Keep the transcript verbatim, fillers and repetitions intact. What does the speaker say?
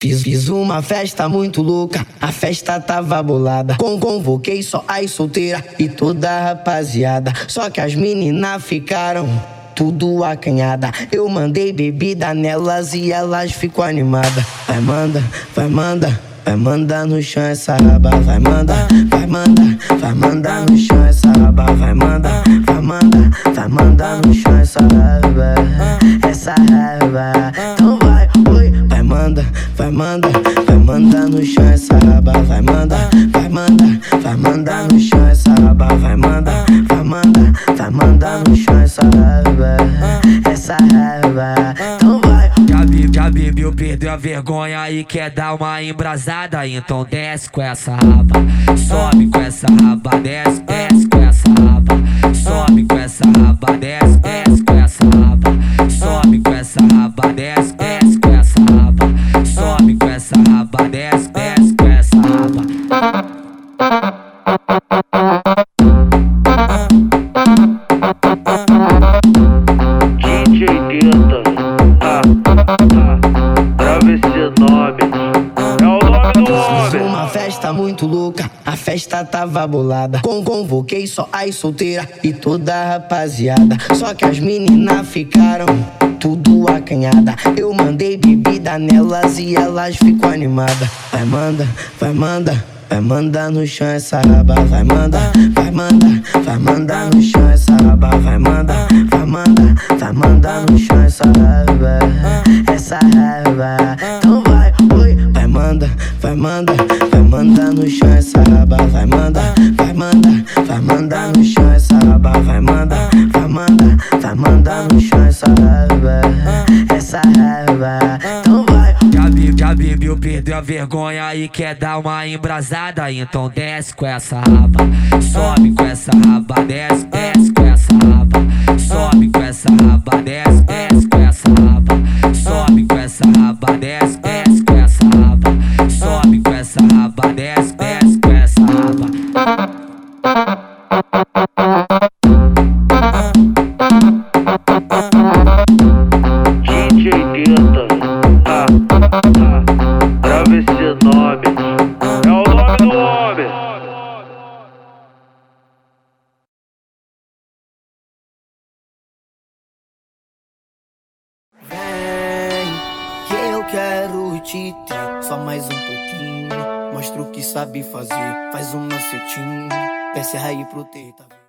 Fiz, fiz uma festa muito louca, a festa tava bolada. Com, convoquei só as solteiras e toda a rapaziada. Só que as meninas ficaram tudo acanhada. Eu mandei bebida nelas e elas ficou animadas. Vai manda, vai manda, vai mandar no chão essa raba. Vai mandar, vai mandar, vai mandar no chão essa raba. Vai mandar, vai mandar, vai mandar no chão essa raba. Essa raba. Então vai, oi, vai mandar, vai mandar, vai mandar no chão essa raba. Vai mandar, vai mandar, vai mandar no chão essa raba. Vai mandar, vai mandar, vai mandar no chão essa raba. Essa raba. Então vai. Já bebeu, já bebeu, perdeu a vergonha e quer dar uma embrasada. Então desce com essa raba, sobe com essa raba, desce, desce com essa raba, sobe com essa raba, desce, desce com essa raba, sobe com essa raba, desce, desce com essa raba, sobe com essa raba, desce, desce com essa raba. D J Dita, ah, ah, grava esse nome, é o nome do Fiz homem. uma festa muito louca, a festa tava bolada. Com, convoquei só as solteiras e toda a rapaziada. Só que as meninas ficaram tudo acanhada. Eu mandei bebida nelas e elas ficou animadas. Vai manda, vai manda, vai mandar no chão essa raba. Vai mandar, vai mandar, vai mandar no chão essa raba. Vai mandar, vai mandar, vai mandar no chão essa raba. Essa raba. Então vai, oi, vai mandar, vai mandar, vai mandar no chão essa raba. Vai mandar, vai mandar, vai mandar no chão essa raba. Vai mandar, vai mandar, vai mandar no chão essa raba. Essa raba. Então vai. Já bebeu, já bebeu, perdeu a vergonha e quer dar uma embrasada. Então desce com essa raba, sobe com essa raba, desce, desce com essa raba, sobe com essa raba, desce, desce com essa raba, sobe com essa raba, desce, desce com essa raba, sobe com essa raba, desce, desce com essa raba. D J Dita, ah, ah, grava esse nome, é o nome do homem. Vem, que eu quero te ter só mais um pouquinho. Mostra o que sabe fazer, faz um macetinho. Desce aí pro teto.